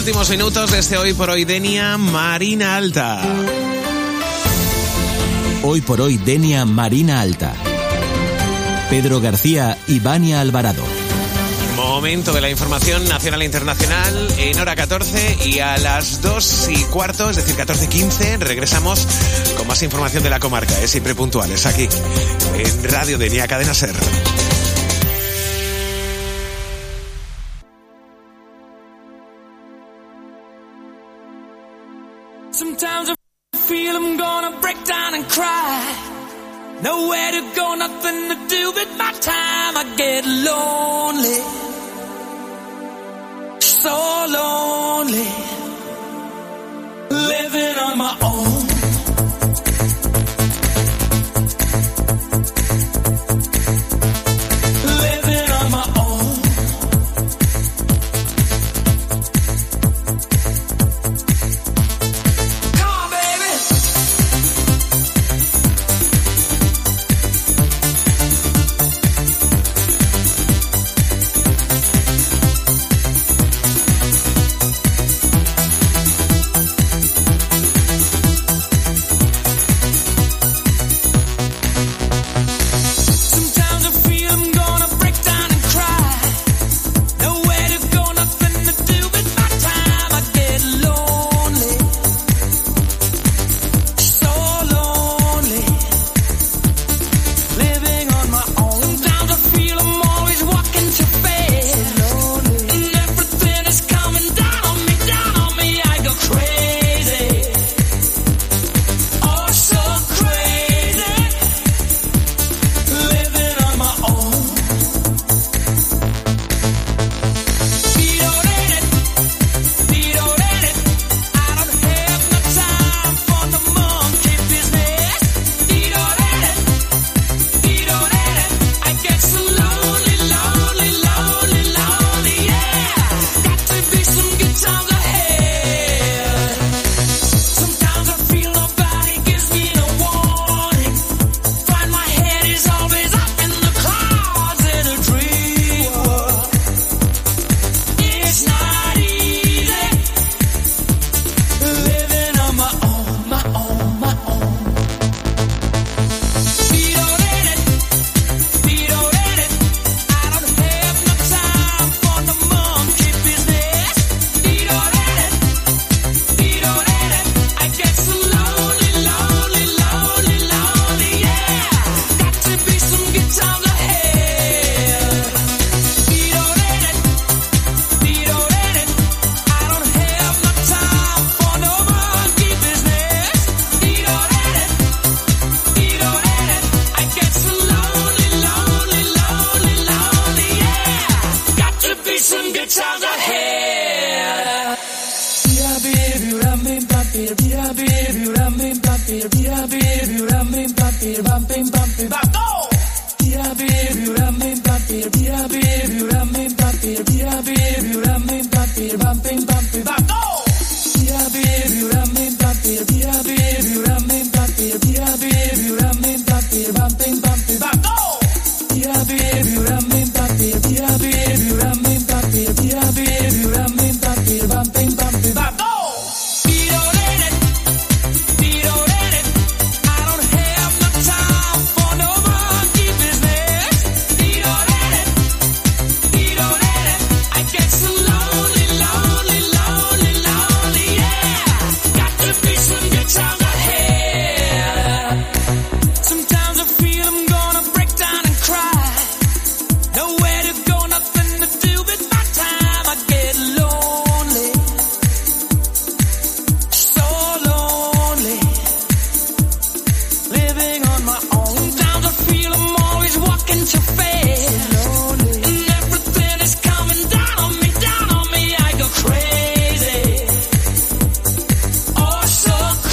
últimos minutos de este Hoy por Hoy Denia Marina Alta. Hoy por Hoy Denia Marina Alta. Pedro García y Vania Alvarado. Momento de la información nacional e internacional en hora 14 y a las 2:15, es decir 14:15, regresamos con más información de la comarca, siempre puntuales aquí en Radio Denia Cadena Ser. Sometimes I feel I'm gonna break down and cry. Nowhere to go, nothing to do with my time. I get lonely, so lonely, living on my own. Living on my own. Come on, baby.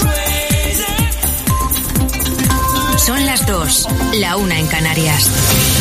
La 1 en Canarias.